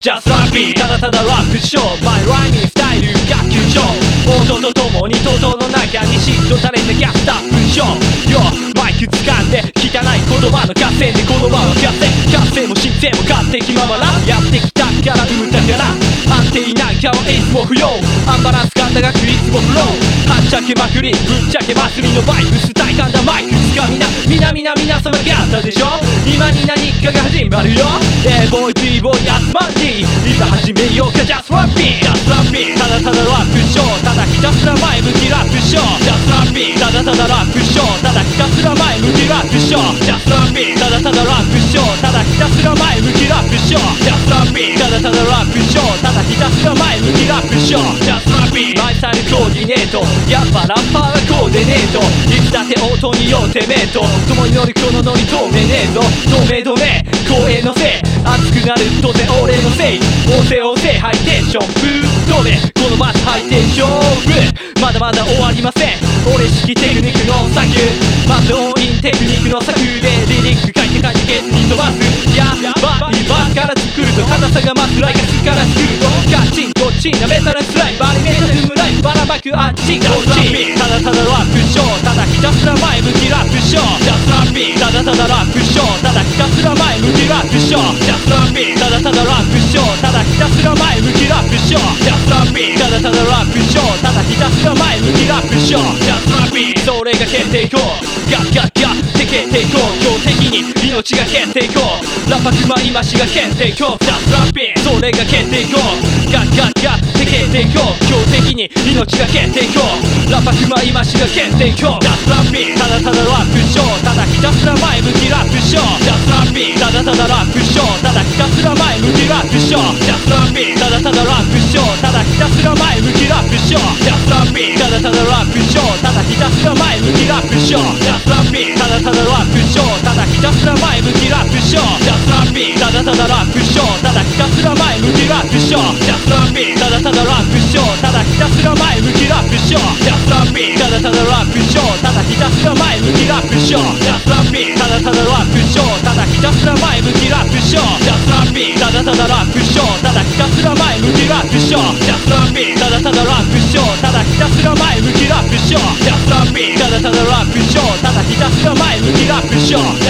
Just Rapping ただただラップショー My rhyming スタイル学級上音とともにtotoの中にしっと垂れたキャスタッフショー Yo マイク掴んで汚い言葉の合戦で言葉は合戦活性も神聖も勝手気ままなやってきたから生むだから安定ない顔いつも不要アンバランス感だがいつもフローはっちゃけまくりぶっちゃけ祭りのバイブス体感だマイクつかみな皆様があったでしょ今に何かが始まるよ A-boy B-boy 集まりいざ始めようか Just Rapping Just Rapping ただただラップショーただひたすら前向きラップショー Just Rapping ただただラップショーただひたすら前向きラップショー Just Rapping ただただラップショーただひたすら前向きラップショー Just Rapping ただただラップショーただひたすら前向きラップショー Just Rapping マイサイルコーディネートやっぱラッパーはコーディネートいつだって音によってメイト共に乗りこのノリ透明ねえぞ透明度ね光栄のせい熱くなる当然俺のせい大勢ハイテンションぶっ飛べこのマスハイテンションまだまだ終わりません俺式テクニックの策まず音韻テクニックの策でリリック書いてケツに飛ばすやばいバスから作ると硬さが増すライカスから作るとガチンコチンなメタルスライバリメタルムライばらまくあっちこっちただただラップショーただひたすら前向きラップショー Just Rapping ただただラップショーただひたすら前向きラップショー Just Rapping ただただラップショーただひたすら前向きラップショー Just Rapping ただただラップショーただひたすら前向きラップショー Just Rapping それが決定校ガッガッガッって決定校強敵に命が決定校ラパクマイマシが決定校 Just Rapping それが決定校ガッガッガッって決定校強敵に命が決定校ラパクマイマシが決定校 Just Rapping ただただラップショーただひたすら前向きラップショー Just Rapping ただただラップショーただひたすら前向きラップショー Just Rapping ただただラップショーただひたすら前向きラップショー Just Rapping ただただラップショーただひたすら前向きラップショー Just Rapping ただただラップショーただひたすら前向きラップショー Just Rapping ただただラップショーただひたすら前向きラップショー Just Rapping ただただラップショーただひたすら前向きラップショー Just Rapping ただただラップショーただひたすら前向きラップショー Just Rapping ただただラップショーただひたすら前向きラップショー Just Rapping ただただラップショーただひたすら前向きラップショー Just Rapping ただただラップショーただひたすら前向きラップショー Just Rapping ただただラップショーただひたすら前向きラップショー